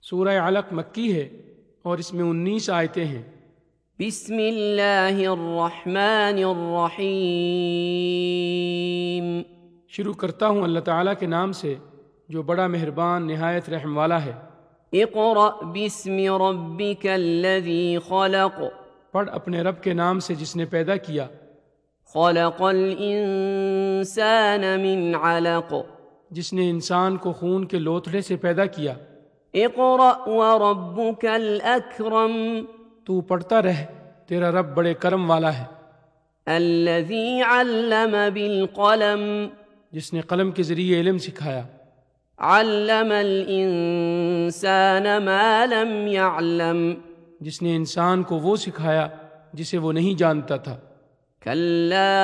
سورہ علق مکی ہے اور اس میں 19 آیتیں ہیں۔ بسم اللہ الرحمن الرحیم۔ شروع کرتا ہوں اللہ تعالیٰ کے نام سے جو بڑا مہربان نہایت رحم والا ہے۔ اقرأ باسم ربک الذی خلق۔ پڑھ اپنے رب کے نام سے جس نے پیدا کیا۔ خلق الانسان من علق۔ جس نے انسان کو خون کے لوتھڑے سے پیدا کیا۔ اقرأ وربک الاکرم۔ تو پڑھتا رہ، تیرا رب بڑے کرم والا ہے۔ الذی علم بالقلم۔ جس نے قلم کے ذریعے علم سکھایا۔ علم الانسان ما لم يعلم۔ جس نے انسان کو وہ سکھایا جسے وہ نہیں جانتا تھا۔ کلا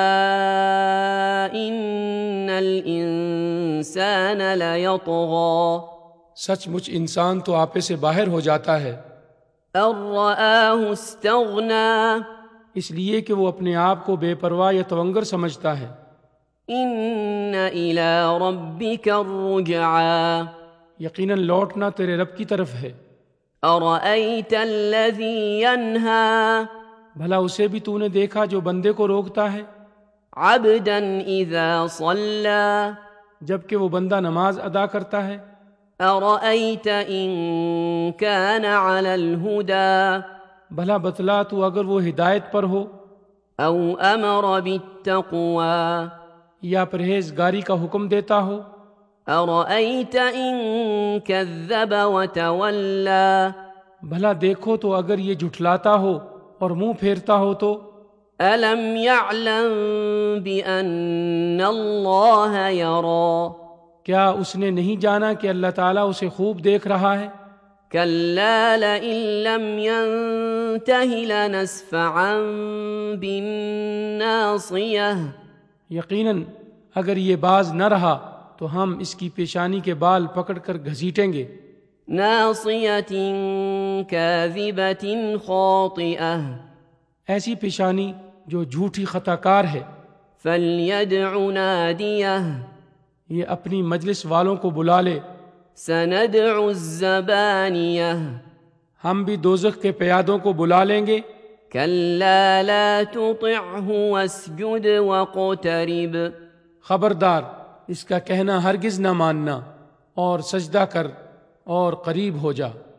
ان الانسان لیطغی۔ سچ مچ انسان تو آپے سے باہر ہو جاتا ہے۔ ان رآہ استغنی۔ اس لیے کہ وہ اپنے آپ کو بے پرواہ یا تونگر سمجھتا ہے۔ ان الی ربک الرجعی۔ یقیناً لوٹنا تیرے رب کی طرف ہے۔ ارأیت الذی ینہی۔ بھلا اسے بھی تو نے دیکھا جو بندے کو روکتا ہے۔ عبدا اذا صلی۔ جبکہ وہ بندہ نماز ادا کرتا ہے۔ ارأیت ان کان علی الہدی۔ بھلا بتلا تو اگر وہ ہدایت پر ہو۔ او امر بالتقوی۔ یا پرہیزگاری کا حکم دیتا ہو۔ ارأیت ان کذب وتولی۔ بھلا دیکھو تو اگر یہ جھٹلاتا ہو اور منہ پھیرتا ہو تو۔ الم یعلم بان اللہ یری۔ کیا اس نے نہیں جانا کہ اللہ تعالیٰ اسے خوب دیکھ رہا ہے؟ کلا لئن لم ینتہ لنسفعا بالناصیہ۔ یقیناً اگر یہ باز نہ رہا تو ہم اس کی پیشانی کے بال پکڑ کر گھسیٹیں گے۔ ناصیۃ کاذبۃ خاطئہ۔ ایسی پیشانی جو جھوٹی خطا کار ہے۔ فلیدع نادیہ۔ یہ اپنی مجلس والوں کو بلا لے۔ سندع الزبانیہ۔ ہم بھی دوزخ کے پیادوں کو بلا لیں گے۔ کلا لا تطعہ واسجد واقترب۔ خبردار، اس کا کہنا ہرگز نہ ماننا، اور سجدہ کر اور قریب ہو جا۔